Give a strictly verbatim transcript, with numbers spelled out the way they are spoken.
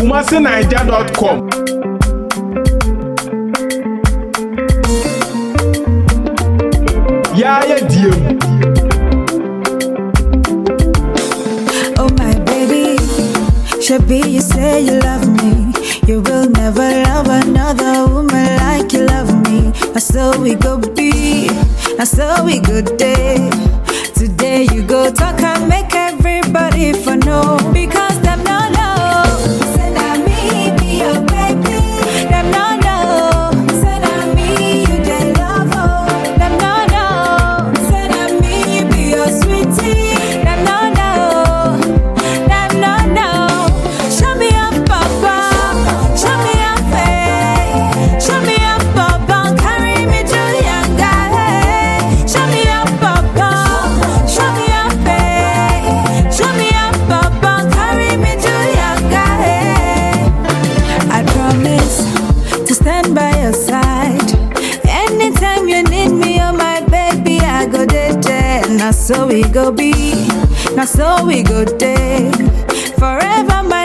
kumasi naija dot com. Yeah, yeah, dear. Oh my baby, Shabi, you say you love me. You will never love another woman like you love me. I saw we go be, I saw we go day. Today you go talk and make everybody for know. Because them no know, say that me be your baby. Them no know, say that me you dey love oh. Them no know, say that me you be your sweetie. Them no know, them no know. Show me up, Papa. Show me up, hey. Show me up, Papa. Carry me to Yanga, hey. Show me up, Papa. Show me up, hey. Show me up, Papa. Carry me to Yanga, hey. I promise to stand by your side. Anytime you need me, oh my baby, I go there, there. Now so we go be, now so we go there. Forever, my